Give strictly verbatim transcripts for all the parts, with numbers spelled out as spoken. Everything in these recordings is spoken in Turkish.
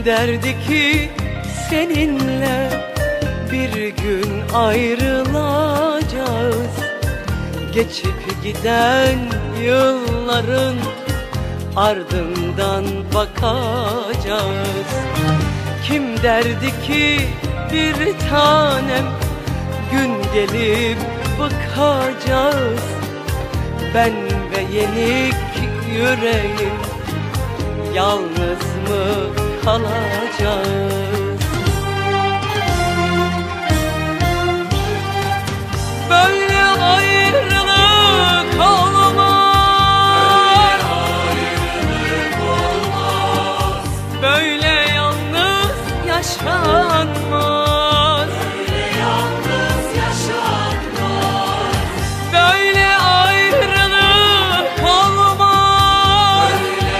derdi ki seninle bir gün ayrılacağız? Geçip giden yılların ardından bakacağız. Kim derdi ki bir tanem gün gelip bakacağız? Ben ve yenik yüreğim yalnız mı kalacağız? Böyle ayrılık olmaz, böyle yalnız yaşanmaz, böyle ayrılık olmaz,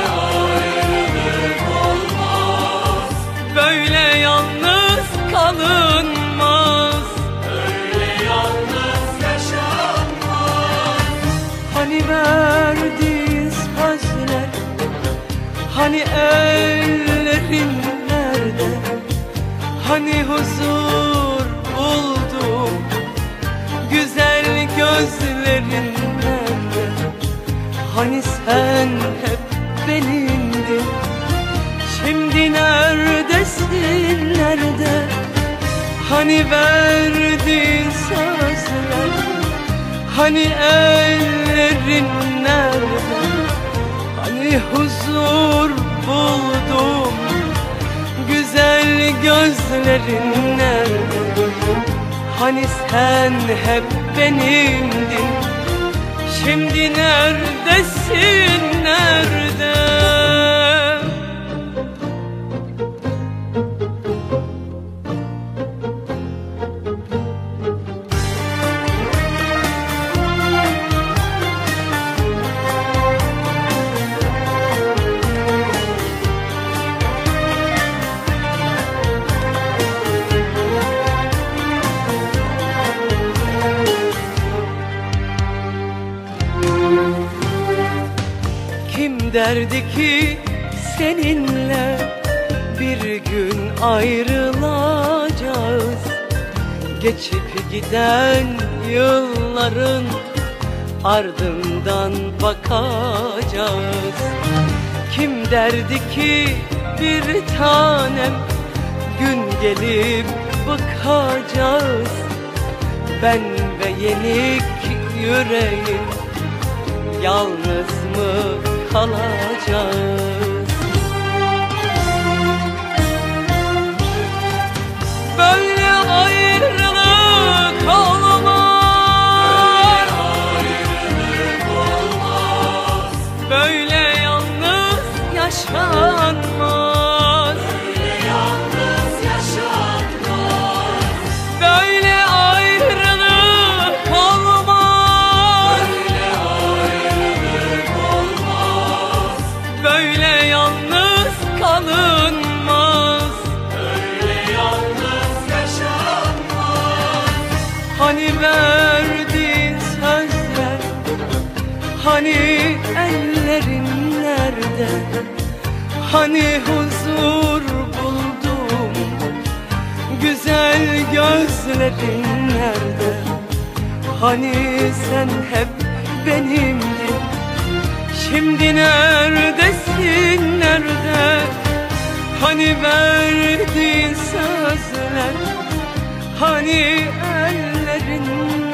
böyle yalnız kalınmaz, böyle yalnız yaşanmaz. Hani verdiğin sözler, hani ellerin nerede? Hani huzur buldum, güzel gözlerin nerede? Hani sen hep benimdin, şimdi neredesin, nerede? Hani verdiğin sözler, hani ellerin nerede? Hani huzur buldum, güzel gözlerin nerede? Hani sen hep benimdin, şimdi neredesin, nerede? Kim derdi ki seninle bir gün ayrılacağız? Geçip giden yılların ardından bakacağız. Kim derdi ki bir tanem gün gelip bakacağız? Ben ve yenik yüreğim yalnız mı kalacağız? Böyle ayrılık olmaz, böyle yalnız yaşanmaz, böyle ayrılık olmaz, böyle yalnız kalınmaz, böyle yalnız yaşanmaz. Hani verdiğin sözler, hani ellerin nerede? Hani huzur buldum, güzel gözlerin nerede? Hani sen hep benimdin, şimdi neredesin, nerede? Hani verdiğin sözler, hani ellerin